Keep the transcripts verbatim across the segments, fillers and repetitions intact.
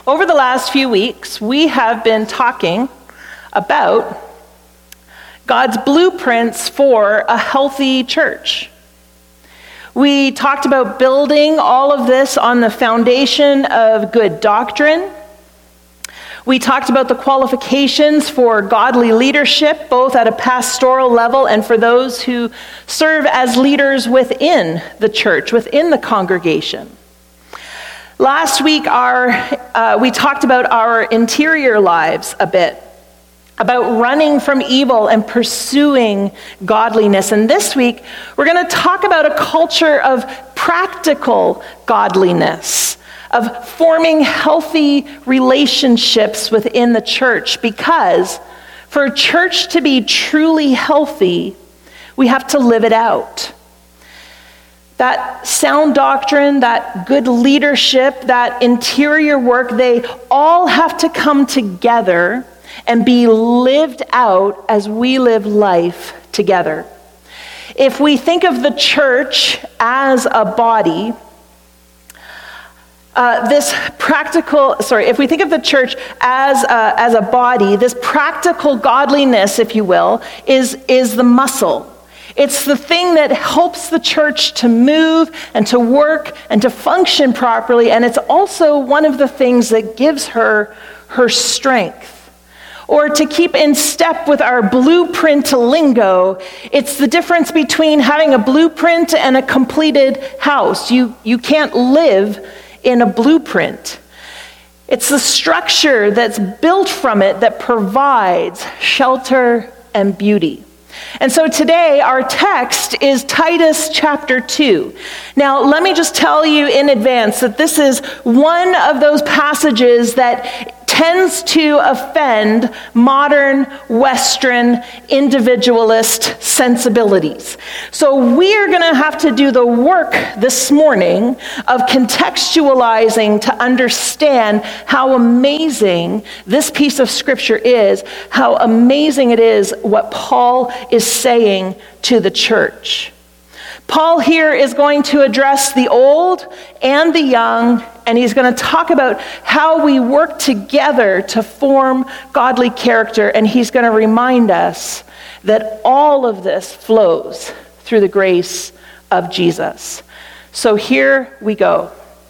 Over the last few weeks, we have been talking about God's blueprints for a healthy church. We talked about building all of this on the foundation of good doctrine. We talked about the qualifications for godly leadership, both at a pastoral level and for those who serve as leaders within the church, within the congregation. Last week, our uh, we talked about our interior lives a bit, about running from evil and pursuing godliness. And this week, we're going to talk about a culture of practical godliness, of forming healthy relationships within the church, because for a church to be truly healthy, we have to live it out. That sound doctrine, that good leadership, that interior work, they all have to come together and be lived out as we live life together. If we think of the church as a body, uh, this practical, sorry, if we think of the church as a, as a body, this practical godliness, if you will, is, is the muscle. It's the thing that helps the church to move and to work and to function properly, and it's also one of the things that gives her her strength. Or to keep in step with our blueprint lingo, it's the difference between having a blueprint and a completed house. You, you can't live in a blueprint. It's the structure that's built from it that provides shelter and beauty. And so today, our text is Titus chapter two. Now, let me just tell you in advance that this is one of those passages that tends to offend modern Western individualist sensibilities. So we are going to have to do the work this morning of contextualizing to understand how amazing this piece of scripture is, how amazing it is what Paul is saying to the church. Paul here is going to address the old and the young, and he's going to talk about how we work together to form godly character, and he's going to remind us that all of this flows through the grace of Jesus. So here we go.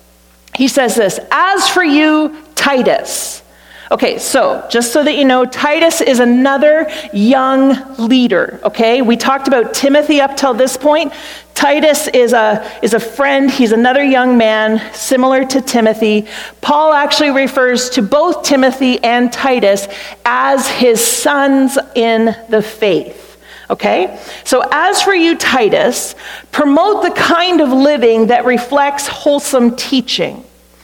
He says this, "As for you, Titus." Okay, so just so that you know, Titus is another young leader, okay? We talked about Timothy up till this point. Titus is a, is a friend. He's another young man, similar to Timothy. Paul actually refers to both Timothy and Titus as his sons in the faith, okay? So as for you, Titus, promote the kind of living that reflects wholesome teaching.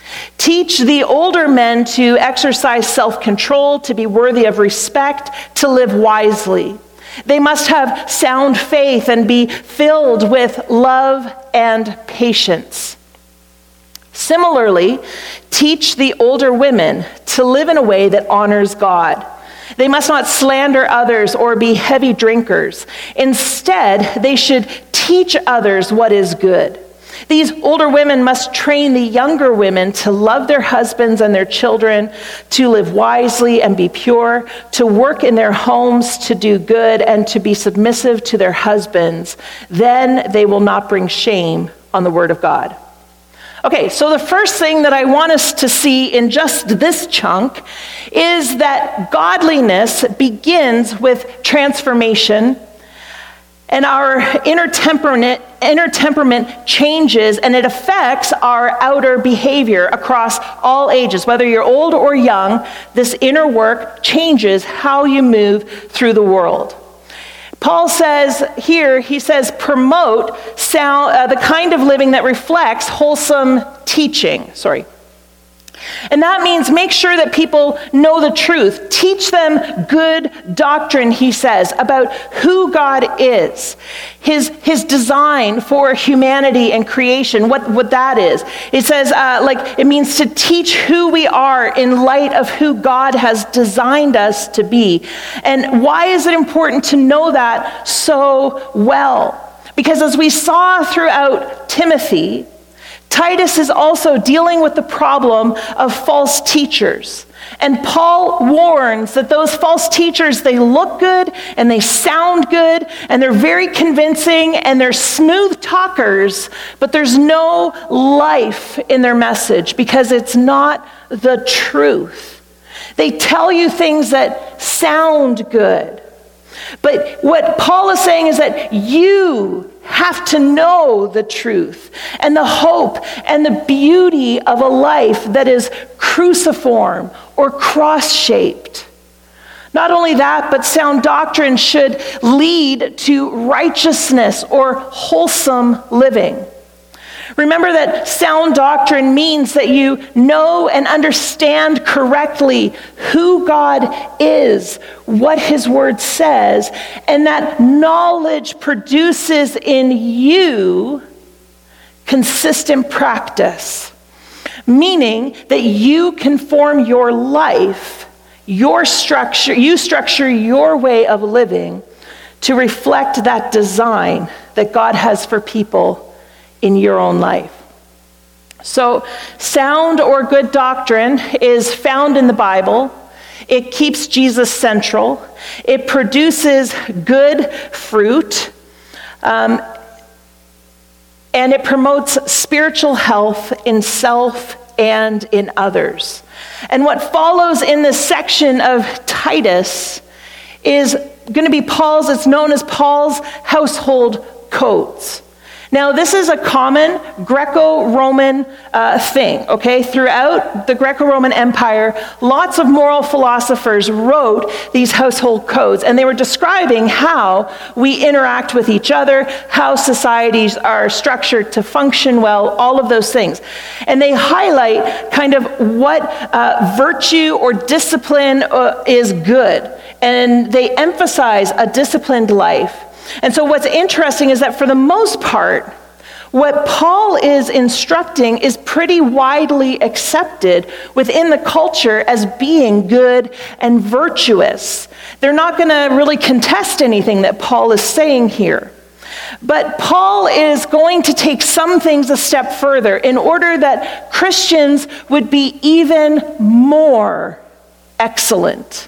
Teach the older men to exercise self-control, to be worthy of respect, to live wisely. They must have sound faith and be filled with love and patience. Similarly, teach the older women to live in a way that honors God. They must not slander others or be heavy drinkers. Instead, they should teach others what is good. These older women must train the younger women to love their husbands and their children, to live wisely and be pure, to work in their homes, to do good, and to be submissive to their husbands. Then they will not bring shame on the word of God. Okay, so the first thing that I want us to see in just this chunk is that godliness begins with transformation. And our inner temperament, inner temperament changes, and it affects our outer behavior across all ages. Whether you're old or young, this inner work changes how you move through the world. Paul says here, he says, promote sound, uh, the kind of living that reflects wholesome teaching. Sorry. And that means make sure that people know the truth. Teach them good doctrine, he says, about who God is. His, his design for humanity and creation, what, what that is. It says, uh, like, it means to teach who we are in light of who God has designed us to be. And why is it important to know that so well? Because as we saw throughout Timothy, Titus is also dealing with the problem of false teachers. And Paul warns that those false teachers, they look good and they sound good and they're very convincing and they're smooth talkers, but there's no life in their message because it's not the truth. They tell you things that sound good. But what Paul is saying is that you have to know the truth and the hope and the beauty of a life that is cruciform or cross-shaped. Not only that, but sound doctrine should lead to righteousness or wholesome living. Remember that sound doctrine means that you know and understand correctly who God is, what his word says, and that knowledge produces in you consistent practice, meaning that you can form your life, your structure, you structure your way of living to reflect that design that God has for people in your own life. So, sound or good doctrine is found in the Bible. It keeps Jesus central. It produces good fruit. Um, and it promotes spiritual health in self and in others. And what follows in this section of Titus is going to be Paul's, it's known as Paul's household codes. Now, this is a common Greco-Roman uh, thing, okay? Throughout the Greco-Roman Empire, lots of moral philosophers wrote these household codes, and they were describing how we interact with each other, how societies are structured to function well, all of those things. And they highlight kind of what uh, virtue or discipline uh, is good, and they emphasize a disciplined life. And so what's interesting is that for the most part, what Paul is instructing is pretty widely accepted within the culture as being good and virtuous. They're not going to really contest anything that Paul is saying here. But Paul is going to take some things a step further in order that Christians would be even more excellent,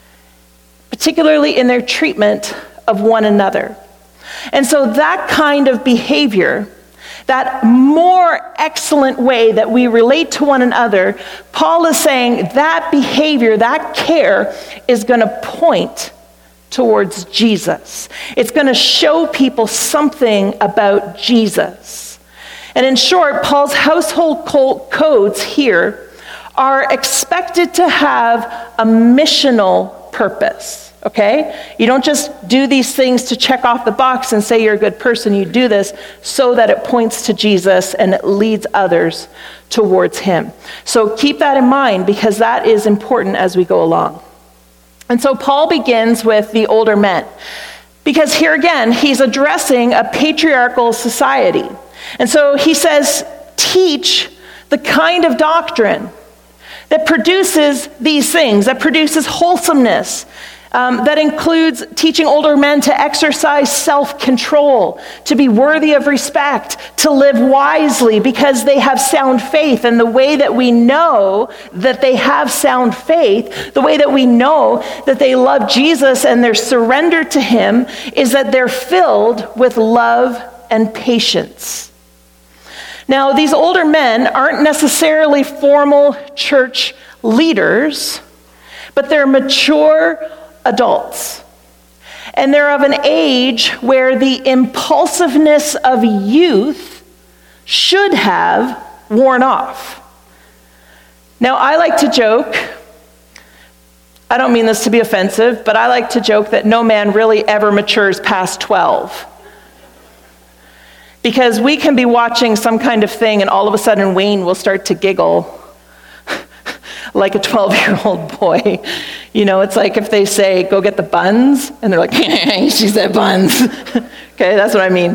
particularly in their treatment of one another. And so that kind of behavior, that more excellent way that we relate to one another, Paul is saying that behavior, that care is going to point towards Jesus. It's going to show people something about Jesus. And in short, Paul's household codes here are expected to have a missional purpose. Okay? You don't just do these things to check off the box and say you're a good person. You do this so that it points to Jesus and it leads others towards him. So keep that in mind because that is important as we go along. And so Paul begins with the older men because here again, he's addressing a patriarchal society. And so he says, teach the kind of doctrine that produces these things, that produces wholesomeness, Um, that includes teaching older men to exercise self-control, to be worthy of respect, to live wisely because they have sound faith. And the way that we know that they have sound faith, the way that we know that they love Jesus and they're surrendered to him is that they're filled with love and patience. Now, these older men aren't necessarily formal church leaders, but they're mature adults. And they're of an age where the impulsiveness of youth should have worn off. Now, I like to joke, I don't mean this to be offensive, but I like to joke that no man really ever matures past twelve. Because we can be watching some kind of thing and all of a sudden Wayne will start to giggle like a twelve-year-old boy. You know, it's like if they say, go get the buns, and they're like, she said buns. Okay, that's what I mean.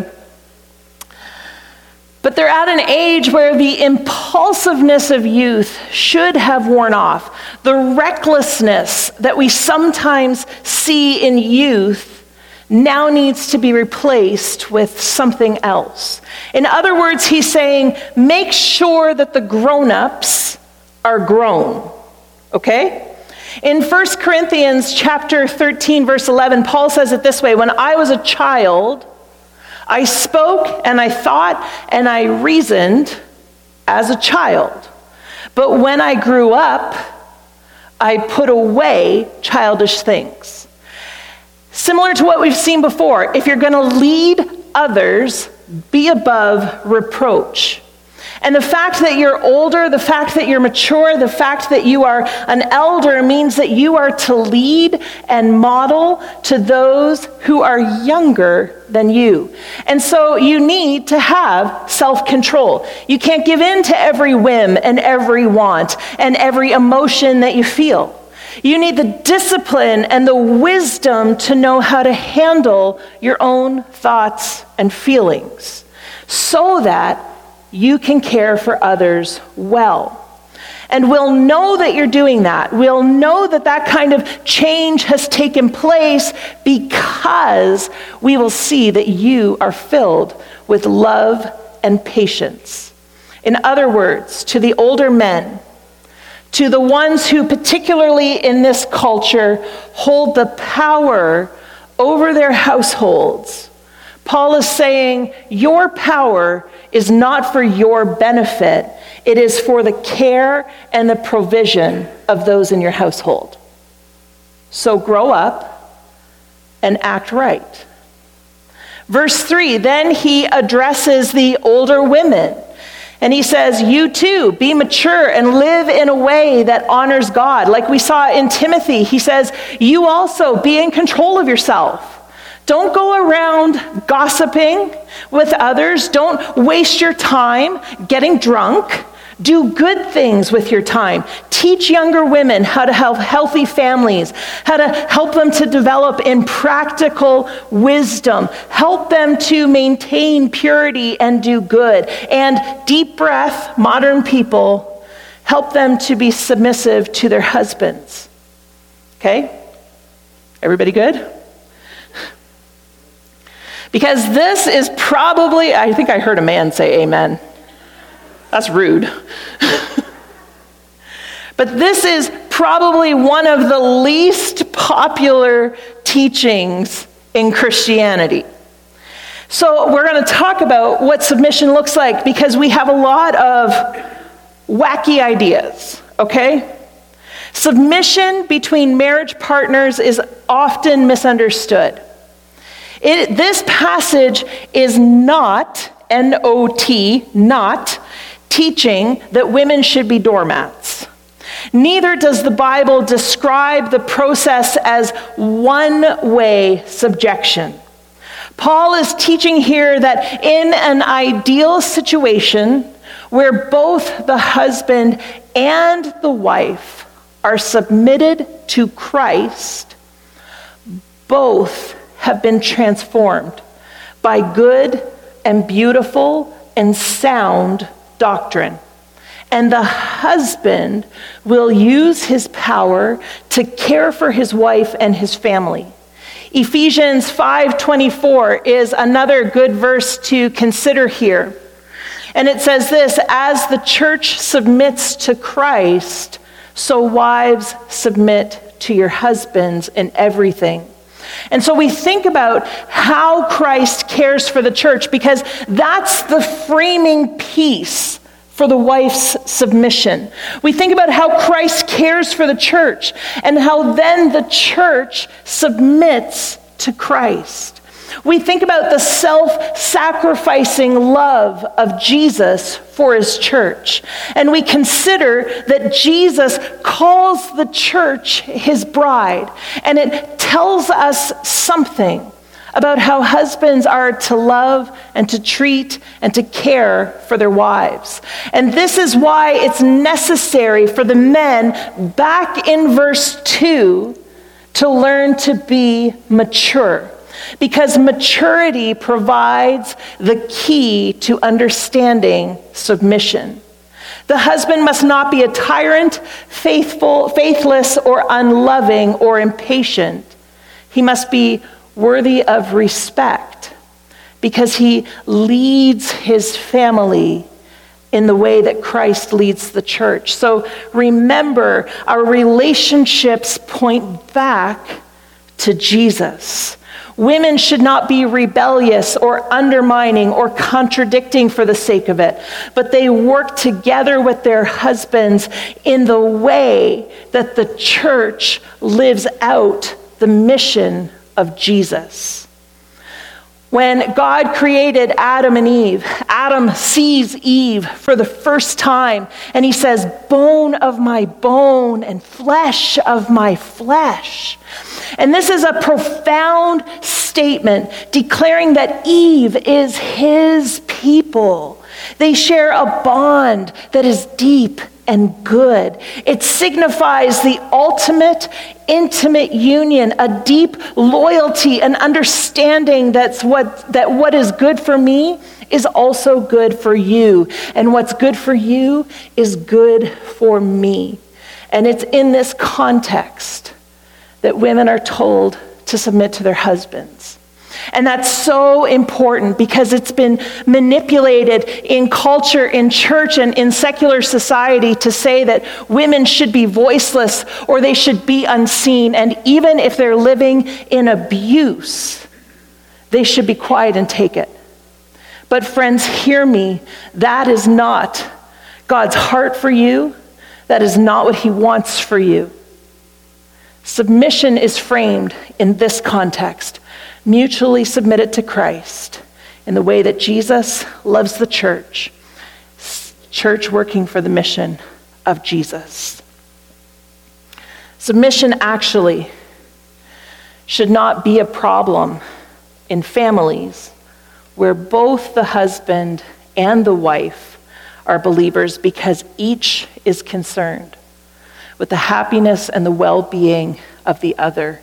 But they're at an age where the impulsiveness of youth should have worn off. The recklessness that we sometimes see in youth now needs to be replaced with something else. In other words, he's saying, make sure that the grown-ups are grown, okay? In First Corinthians chapter thirteen, verse eleven, Paul says it this way, when I was a child, I spoke and I thought and I reasoned as a child. But when I grew up, I put away childish things. Similar to what we've seen before, if you're going to lead others, be above reproach. And the fact that you're older, the fact that you're mature, the fact that you are an elder means that you are to lead and model to those who are younger than you. And so you need to have self-control. You can't give in to every whim and every want and every emotion that you feel. You need the discipline and the wisdom to know how to handle your own thoughts and feelings so that you can care for others well. And we'll know that you're doing that. We'll know that that kind of change has taken place because we will see that you are filled with love and patience. In other words, to the older men, to the ones who particularly in this culture hold the power over their households, Paul is saying, your power is not for your benefit. It is for the care and the provision of those in your household. So grow up and act right. Verse three, then he addresses the older women. And he says, you too, be mature and live in a way that honors God. Like we saw in Timothy, he says, you also be in control of yourself. Don't go around gossiping with others. Don't waste your time getting drunk. Do good things with your time. Teach younger women how to have healthy families, how to help them to develop in practical wisdom. Help them to maintain purity and do good. And deep breath, modern people, help them to be submissive to their husbands. Okay? Everybody good? Because this is probably, I think I heard a man say amen. That's rude. But this is probably one of the least popular teachings in Christianity. So we're going to talk about what submission looks like because we have a lot of wacky ideas, okay? Submission between marriage partners is often misunderstood. It, this passage is not, N O T, not teaching that women should be doormats. Neither does the Bible describe the process as one-way subjection. Paul is teaching here that in an ideal situation where both the husband and the wife are submitted to Christ, both have been transformed by good and beautiful and sound doctrine. And the husband will use his power to care for his wife and his family. Ephesians five twenty-four is another good verse to consider here. And it says this, as the church submits to Christ, so wives submit to your husbands in everything. And so we think about how Christ cares for the church because that's the framing piece for the wife's submission. We think about how Christ cares for the church and how then the church submits to Christ. We think about the self-sacrificing love of Jesus for his church. And we consider that Jesus calls the church his bride. And it tells us something about how husbands are to love and to treat and to care for their wives. And this is why it's necessary for the men back in verse two to learn to be mature. Because maturity provides the key to understanding submission. The husband must not be a tyrant, faithful, faithless, or unloving, or impatient. He must be worthy of respect because he leads his family in the way that Christ leads the church. So remember, our relationships point back to Jesus. Women should not be rebellious or undermining or contradicting for the sake of it, but they work together with their husbands in the way that the church lives out the mission of Jesus. When God created Adam and Eve, Adam sees Eve for the first time, and he says, "Bone of my bone and flesh of my flesh." And this is a profound statement declaring that Eve is his people. They share a bond that is deep and good. It signifies the ultimate intimate union, a deep loyalty, an understanding that's what, that what is good for me is also good for you. And what's good for you is good for me. And it's in this context that women are told to submit to their husbands. And that's so important because it's been manipulated in culture, in church, and in secular society to say that women should be voiceless or they should be unseen. And even if they're living in abuse, they should be quiet and take it. But friends, hear me. That is not God's heart for you. That is not what he wants for you. Submission is framed in this context. Mutually submitted to Christ in the way that Jesus loves the church. Church working for the mission of Jesus. Submission actually should not be a problem in families where both the husband and the wife are believers because each is concerned with the happiness and the well-being of the other.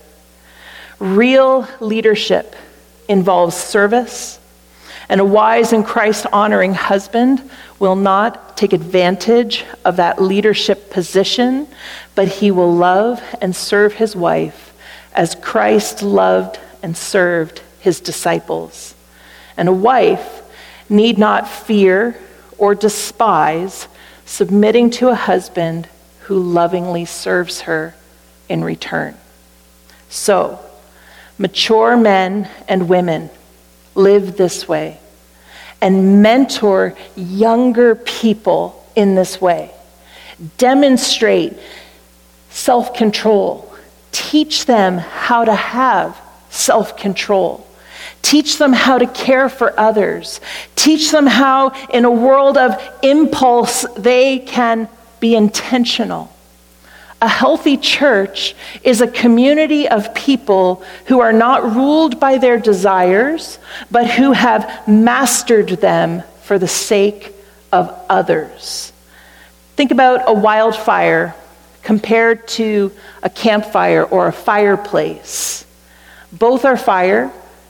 Real leadership involves service, and a wise and Christ-honoring husband will not take advantage of that leadership position, but he will love and serve his wife as Christ loved and served his disciples. And a wife need not fear or despise submitting to a husband who lovingly serves her in return. So, mature men and women live this way and mentor younger people in this way. Demonstrate self-control. Teach them how to have self-control. Teach them how to care for others. Teach them how, in a world of impulse, they can be intentional. A healthy church is a community of people who are not ruled by their desires, but who have mastered them for the sake of others. Think about a wildfire compared to a campfire or a fireplace. Both are fire.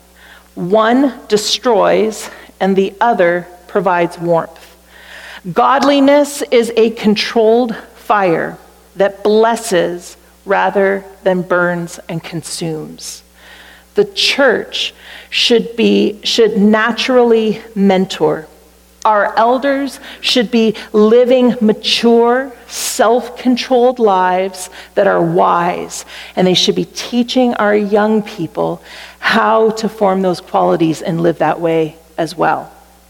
One destroys and the other provides warmth. Godliness is a controlled fire that blesses rather than burns and consumes. The church should be should naturally mentor. Our elders should be living mature, self-controlled lives that are wise, and they should be teaching our young people how to form those qualities and live that way as well.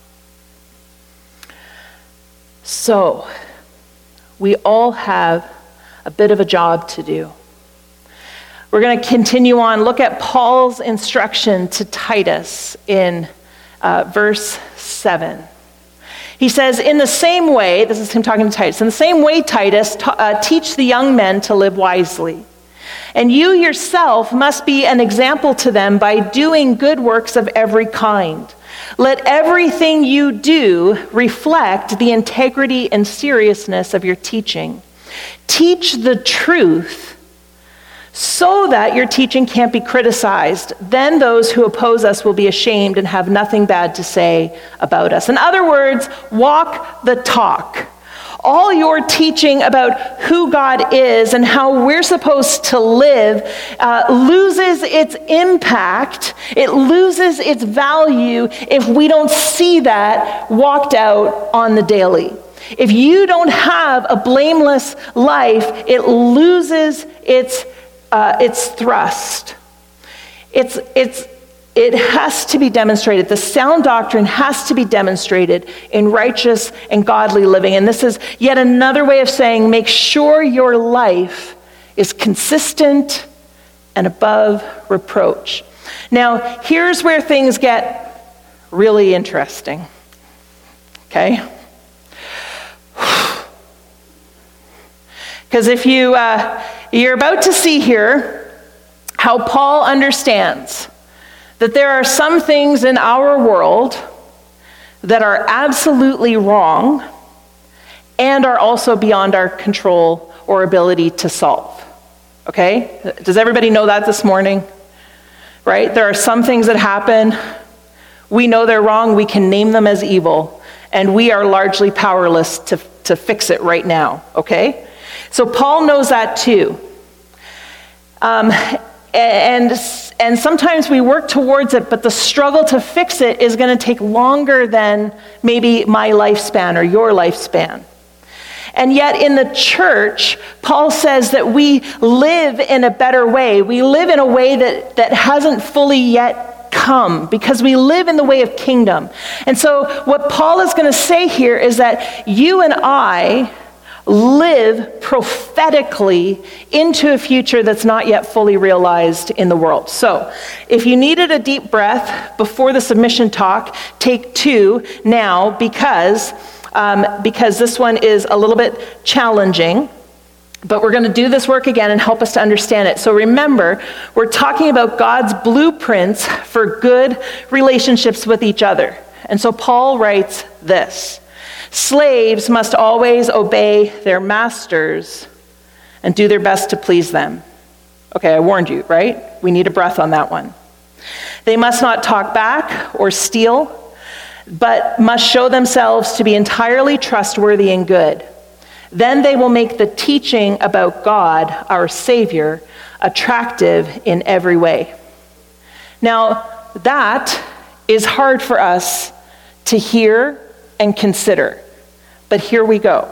So, we all have a bit of a job to do. We're going to continue on. Look at Paul's instruction to Titus in uh, verse seven. He says, in the same way, this is him talking to Titus, in the same way, Titus, t- uh, teach the young men to live wisely. And you yourself must be an example to them by doing good works of every kind. Let everything you do reflect the integrity and seriousness of your teaching. Teach the truth so that your teaching can't be criticized. Then those who oppose us will be ashamed and have nothing bad to say about us. In other words, walk the talk. all your teaching about who God is and how we're supposed to live uh, loses its impact, it loses its value if we don't see that walked out on the daily. If you don't have a blameless life, it loses its uh, its thrust. It's it's It has to be demonstrated. The sound doctrine has to be demonstrated in righteous and godly living. And this is yet another way of saying, make sure your life is consistent and above reproach. Now, here's where things get really interesting. Okay? Because if you, uh, you're about to see here how Paul understands that there are some things in our world that are absolutely wrong and are also beyond our control or ability to solve. Okay? Does everybody know that this morning? Right? There are some things that happen. We know they're wrong. We can name them as evil. And we are largely powerless to, to fix it right now. Okay? So Paul knows that too. Um, and And sometimes we work towards it, but the struggle to fix it is going to take longer than maybe my lifespan or your lifespan. And yet in the church, Paul says that we live in a better way. We live in a way that, that hasn't fully yet come because we live in the way of kingdom. And so what Paul is going to say here is that you and I live prophetically into a future that's not yet fully realized in the world. So, if you needed a deep breath before the submission talk, take two now because, um, because this one is a little bit challenging. But we're going to do this work again and help us to understand it. So remember, we're talking about God's blueprints for good relationships with each other. And so Paul writes this: slaves must always obey their masters and do their best to please them. Okay, I warned you, right? We need a breath on that one. They must not talk back or steal, but must show themselves to be entirely trustworthy and good. Then they will make the teaching about God, our Savior, attractive in every way. Now, that is hard for us to hear and consider. But here we go.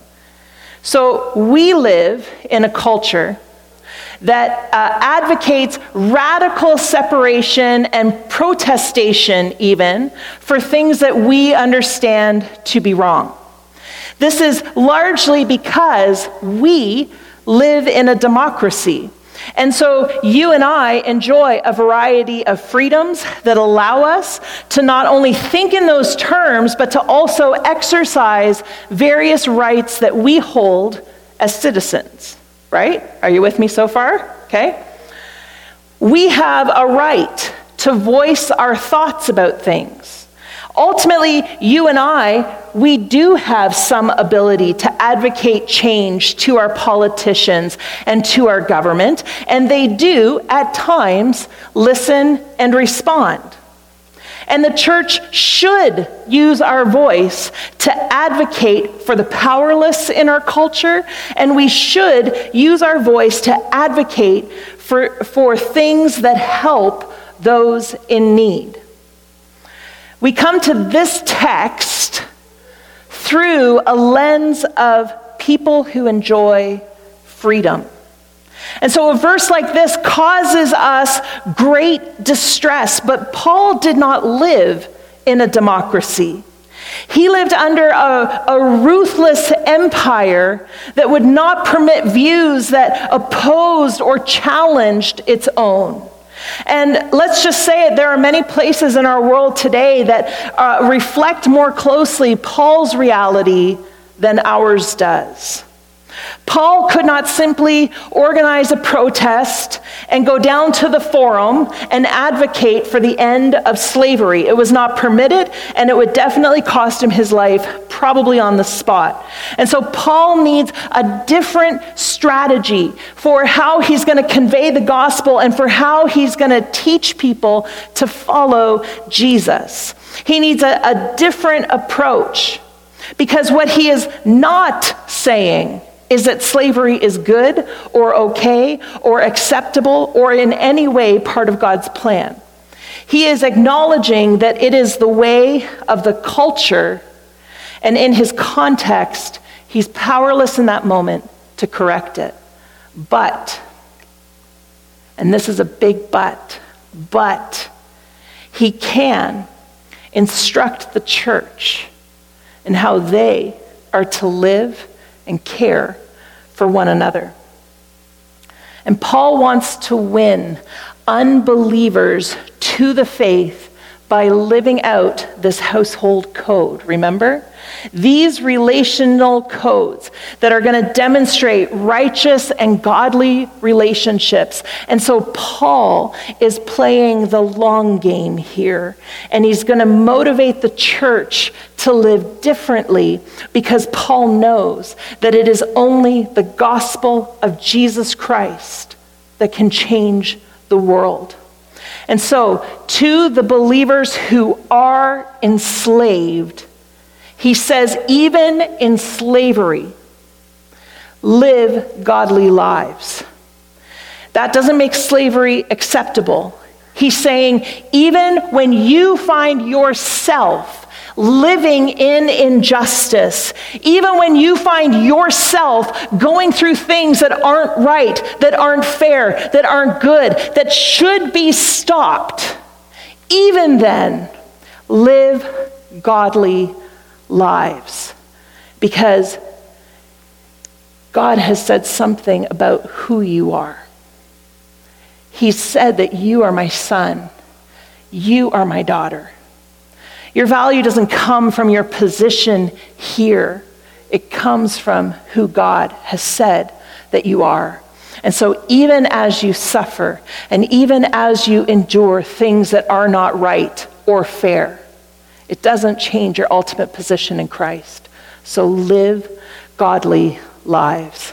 So we live in a culture that uh, advocates radical separation and protestation even for things that we understand to be wrong. This is largely because we live in a democracy. And so you and I enjoy a variety of freedoms that allow us to not only think in those terms, but to also exercise various rights that we hold as citizens, right? Are you with me so far? Okay. We have a right to voice our thoughts about things. Ultimately, you and I, we do have some ability to advocate change to our politicians and to our government, and they do, at times, listen and respond. And the church should use our voice to advocate for the powerless in our culture, and we should use our voice to advocate for, for things that help those in need. We come to this text through a lens of people who enjoy freedom. And so a verse like this causes us great distress, but Paul did not live in a democracy. He lived under a, a ruthless empire that would not permit views that opposed or challenged its own. And let's just say it, there are many places in our world today that uh, reflect more closely Paul's reality than ours does. Paul could not simply organize a protest and go down to the forum and advocate for the end of slavery. It was not permitted, and it would definitely cost him his life, probably on the spot. And so Paul needs a different strategy for how he's going to convey the gospel and for how he's going to teach people to follow Jesus. He needs a, a different approach. Because what he is not saying is that slavery is good or okay or acceptable or in any way part of God's plan. He is acknowledging that it is the way of the culture, and in his context, he's powerless in that moment to correct it. But, and this is a big but, but he can instruct the church in how they are to live and care for one another. And Paul wants to win unbelievers to the faith by living out this household code, remember? These relational codes that are going to demonstrate righteous and godly relationships. And so Paul is playing the long game here, and he's going to motivate the church to live differently because Paul knows that it is only the gospel of Jesus Christ that can change the world. And so, to the believers who are enslaved, he says, even in slavery, live godly lives. That doesn't make slavery acceptable. He's saying, even when you find yourself living in injustice, even when you find yourself going through things that aren't right, that aren't fair, that aren't good, that should be stopped, even then, live godly lives. Because God has said something about who you are. He said that you are my son. You are my daughter. Your value doesn't come from your position here. It comes from who God has said that you are. And so even as you suffer, and even as you endure things that are not right or fair, it doesn't change your ultimate position in Christ. So live godly lives.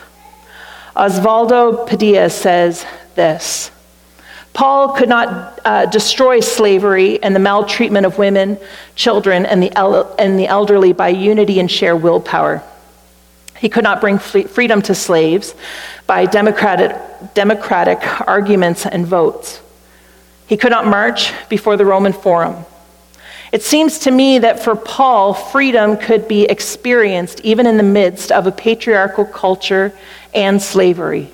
Osvaldo Padilla says this: Paul could not uh, destroy slavery and the maltreatment of women, children, and the, el- and the elderly by unity and shared willpower. He could not bring f- freedom to slaves by democratic, democratic arguments and votes. He could not march before the Roman Forum. It seems to me that for Paul, freedom could be experienced even in the midst of a patriarchal culture and slavery.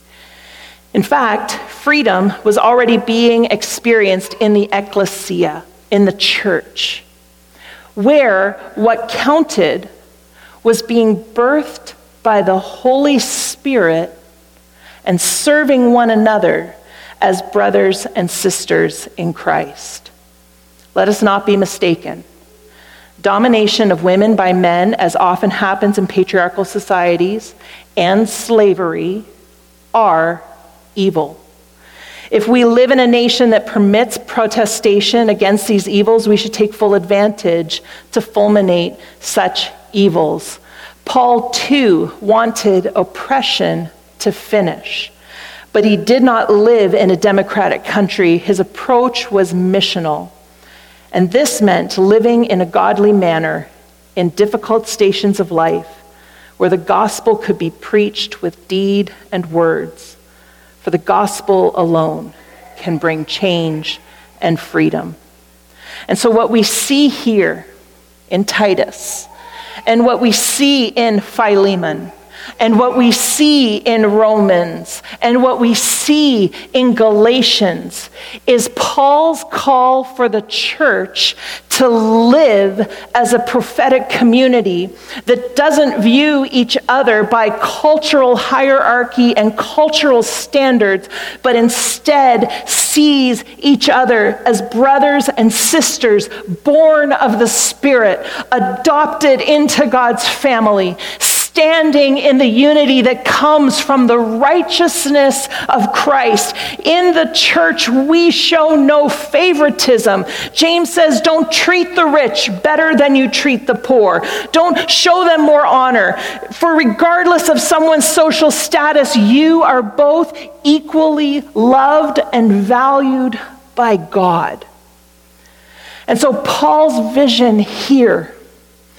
In fact, freedom was already being experienced in the ecclesia, in the church, where what counted was being birthed by the Holy Spirit and serving one another as brothers and sisters in Christ. Let us not be mistaken. Domination of women by men, as often happens in patriarchal societies, and slavery are evil. If we live in a nation that permits protestation against these evils, we should take full advantage to fulminate such evils. Paul, too, wanted oppression to finish, but he did not live in a democratic country. His approach was missional, and this meant living in a godly manner in difficult stations of life where the gospel could be preached with deed and words. For the gospel alone can bring change and freedom. And so what we see here in Titus, and what we see in Philemon, and what we see in Romans, and what we see in Galatians is Paul's call for the church to live as a prophetic community that doesn't view each other by cultural hierarchy and cultural standards, but instead sees each other as brothers and sisters born of the Spirit, adopted into God's family, standing in the unity that comes from the righteousness of Christ. In the church, we show no favoritism. James says, don't treat the rich better than you treat the poor. Don't show them more honor. For regardless of someone's social status, you are both equally loved and valued by God. And so Paul's vision here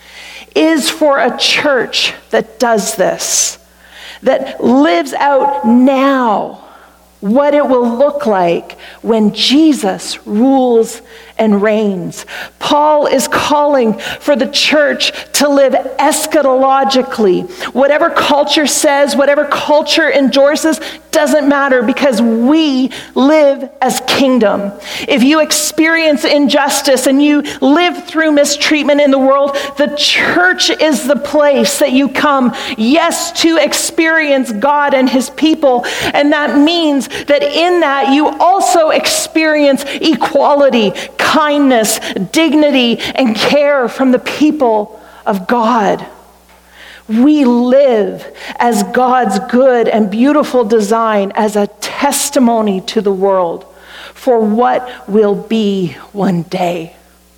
is for a church that does this, that lives out now what it will look like when Jesus rules and reigns. Paul is calling for the church to live eschatologically. Whatever culture says, whatever culture endorses, doesn't matter, because we live as kingdom. If you experience injustice and you live through mistreatment in the world, the church is the place that you come, yes, to experience God and his people. And that means that in that you also experience equality, kindness, dignity, and care from the people of God. We live as God's good and beautiful design, as a testimony to the world for what will be one day.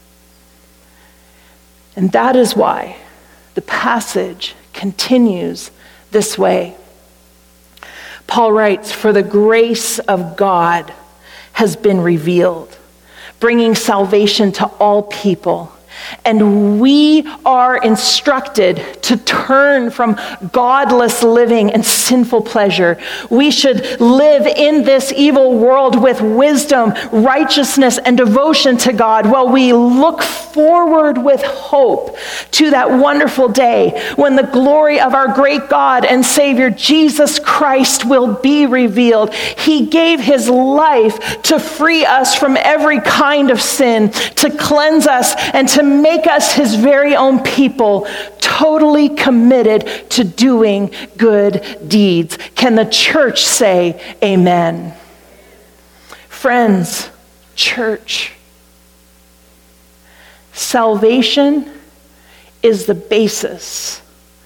And that is why the passage continues this way. Paul writes, "For the grace of God has been revealed, bringing salvation to all people. And we are instructed to turn from godless living and sinful pleasure. We should live in this evil world with wisdom, righteousness, and devotion to God, while we look forward with hope to that wonderful day when the glory of our great God and Savior Jesus Christ will be revealed. He gave his life to free us from every kind of sin, to cleanse us, and to make us his very own people, totally committed to doing good deeds." Can the church say amen? Friends, church, salvation is the basis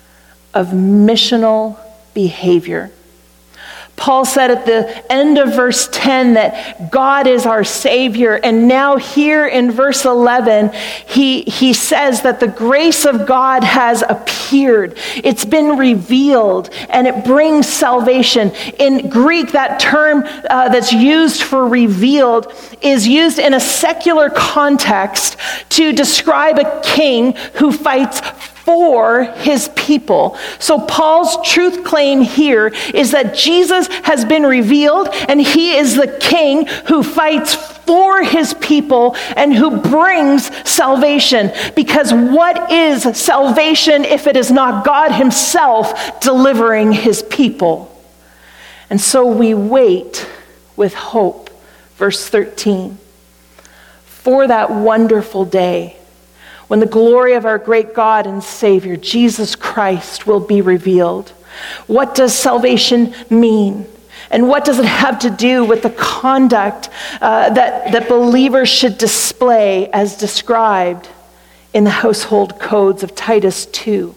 of missional behavior. Paul said at the end of verse ten that God is our Savior. And now here in verse eleven, he, he says that the grace of God has appeared. It's been revealed, and it brings salvation. In Greek, that term uh, that's used for revealed is used in a secular context to describe a king who fights for his people. So Paul's truth claim here is that Jesus has been revealed, and he is the king who fights for his people and who brings salvation. Because what is salvation if it is not God himself delivering his people? And so we wait with hope. Verse thirteen. For that wonderful day when the glory of our great God and Savior, Jesus Christ, will be revealed. What does salvation mean? And what does it have to do with the conduct uh, that, that believers should display as described in the household codes of Titus two?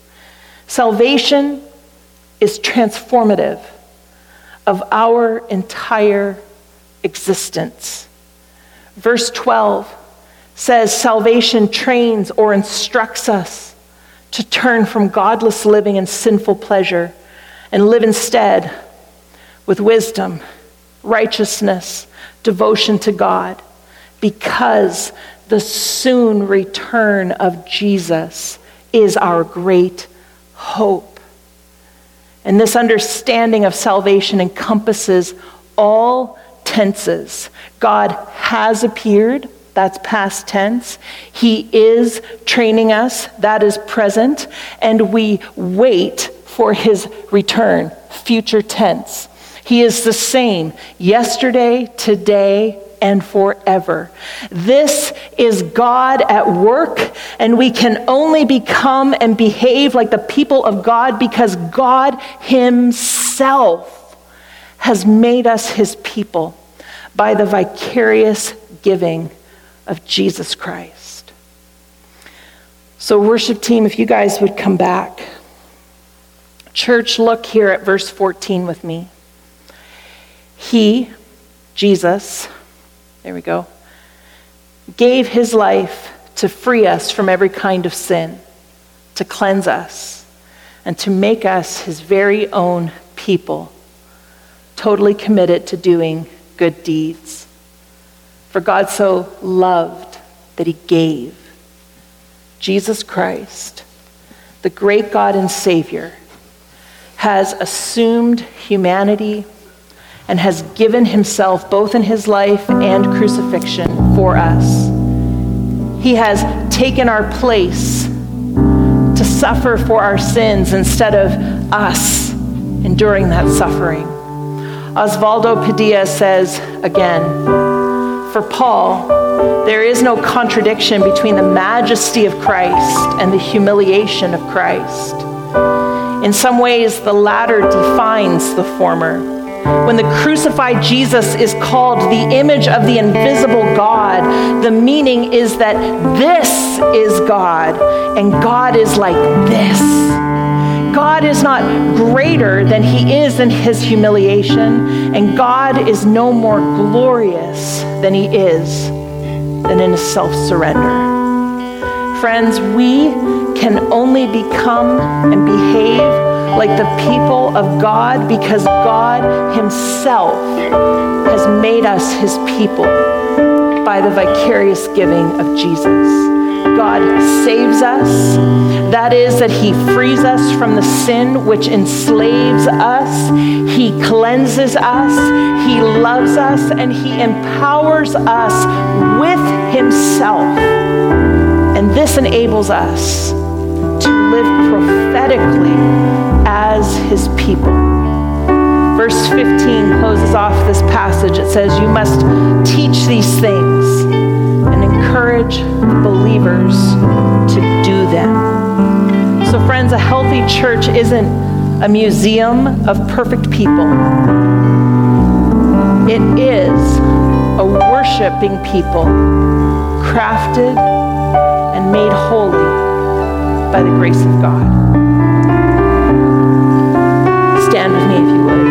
Salvation is transformative of our entire existence. Verse twelve says salvation trains or instructs us to turn from godless living and sinful pleasure and live instead with wisdom, righteousness, devotion to God, because the soon return of Jesus is our great hope. And this understanding of salvation encompasses all tenses. God has appeared. That's past tense. He is training us. That is present. And we wait for his return. Future tense. He is the same yesterday, today, and forever. This is God at work, and we can only become and behave like the people of God because God himself has made us his people by the vicarious giving of Jesus Christ. So worship team, if you guys would come back. Church, look here at verse fourteen with me. He, Jesus, there we go, gave his life to free us from every kind of sin, to cleanse us, and to make us his very own people, totally committed to doing good deeds. For God so loved that he gave Jesus Christ the great God and Savior, has assumed humanity and has given himself, both in his life and crucifixion, for us. He has taken our place to suffer for our sins instead of us enduring that suffering. Osvaldo Padilla says again, for Paul, there is no contradiction between the majesty of Christ and the humiliation of Christ. In some ways, the latter defines the former. When the crucified Jesus is called the image of the invisible God, the meaning is that this is God, and God is like this. God is not greater than he is in his humiliation, and God is no more glorious than he is than in his self-surrender. Friends, we can only become and behave like the people of God because God himself has made us his people by the vicarious giving of Jesus. God saves us. That is, that he frees us from the sin which enslaves us. He cleanses us. He loves us, and he empowers us with himself. And this enables us to live prophetically as his people. Verse fifteen closes off this passage. It says, you must teach these things and encourage the believers to do them. So friends, a healthy church isn't a museum of perfect people. It is a worshiping people, crafted and made holy by the grace of God. Stand with me if you would.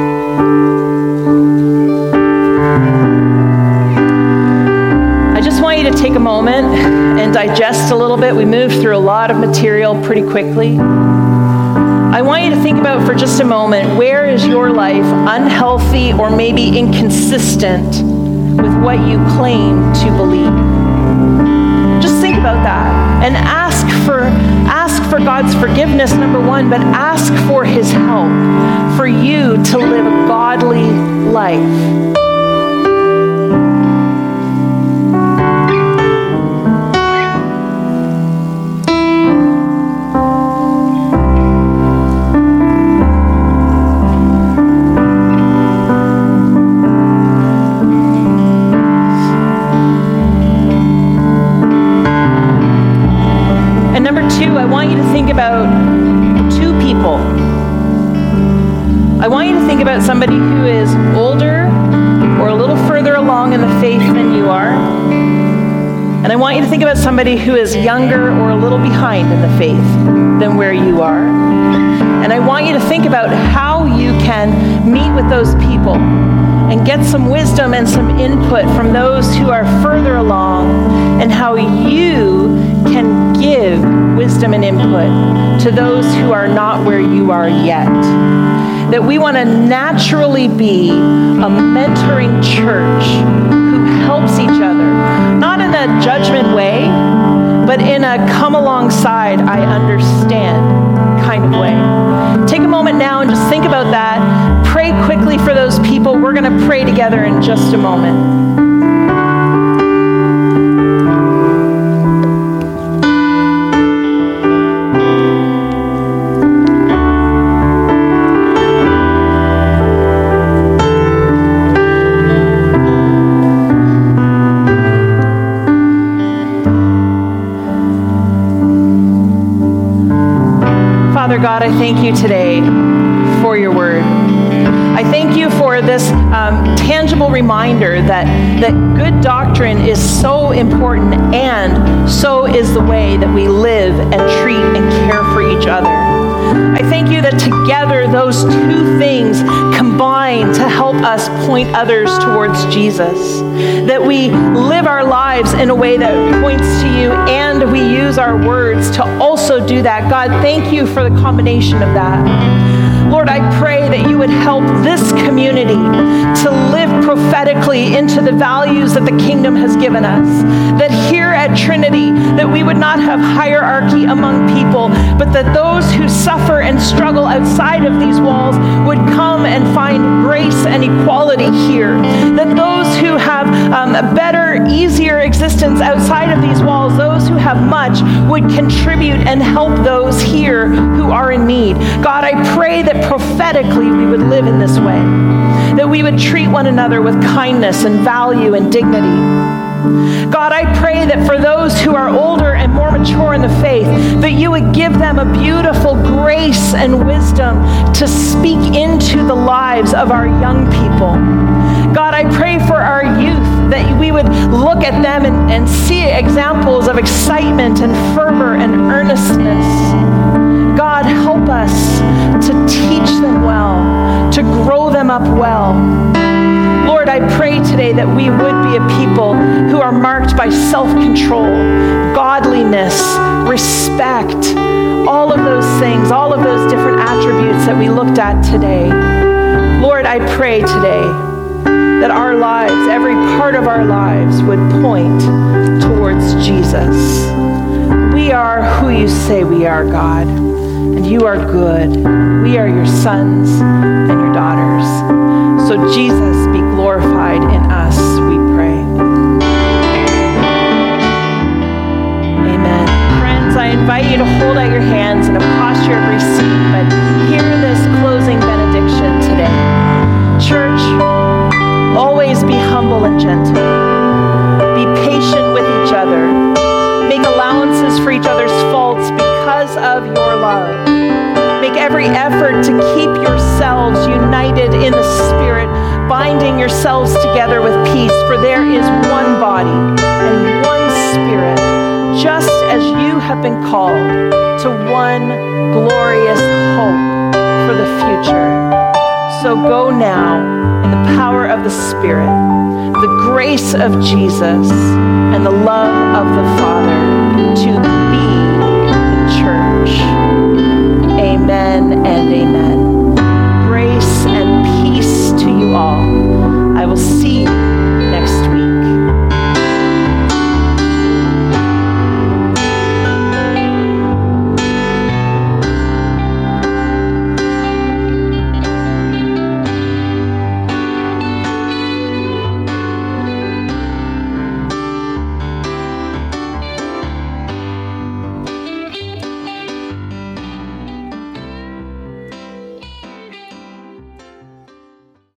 I just want you to take a moment and digest a little bit. We moved through a lot of material pretty quickly. I want you to think about for just a moment, where is your life unhealthy or maybe inconsistent with what you claim to believe? Just think about that and ask for ask for God's forgiveness, number one, but ask for his help for you to live a godly life. About two people. I want you to think about somebody who is older or a little further along in the faith than you are. And I want you to think about somebody who is younger or a little behind in the faith than where you are. And I want you to think about how you can meet with those people and get some wisdom and some input from those who are further along, and how you can give wisdom and input to those who are not where you are yet. That we want to naturally be a mentoring church who helps each other, not in a judgment way, but in a come alongside, I understand kind of way. Take a moment now and just think about that. Pray quickly for those people. We're going to pray together in just a moment. Father God, I thank you today for your word. I thank you for this um, tangible reminder that, that good doctrine is so important, and so is the way that we live and treat and care for each other. I thank you that together those two things combine to help us point others towards Jesus. That we live our lives in a way that points to you, and we use our words to also do that. God, thank you for the combination of that. Lord, I pray that you would help this community to live prophetically into the values that the kingdom has given us. That here at Trinity, that we would not have hierarchy among people, but that those who suffer and struggle outside of these walls would come and find grace and equality here. That those who have um, a better, easier existence outside of these walls, those who have much, would contribute and help those here who are in need. God, I pray that prophetically we would live in this way, that we would treat one another with kindness and value and dignity. God, I pray that for those who are older and more mature in the faith, that you would give them a beautiful grace and wisdom to speak into the lives of our young people. God, I pray for our youth, that we would look at them and, and see examples of excitement and fervor and earnestness. God, help us to teach them well, to grow them up well. Lord, I pray today that we would be a people who are marked by self-control, godliness, respect, all of those things, all of those different attributes that we looked at today. Lord, I pray today that our lives, every part of our lives, would point towards Jesus. We are who you say we are, God, and you are good. We are your sons and your daughters. So Jesus, be glorified in us, we pray. Amen. Friends, I invite you to hold out your hands in a posture of receipt, but hear this closing benediction today. Church, always be humble and gentle. Be patient with each other. Make allowances for each other's faults because of your love. Make every effort to keep yourselves united in the Spirit, binding yourselves together with peace, for there is one body and one Spirit, just as you have been called to one glorious hope for the future. So go now in the power of the Spirit, the grace of Jesus, and the love of the Father to be the church. Amen and amen.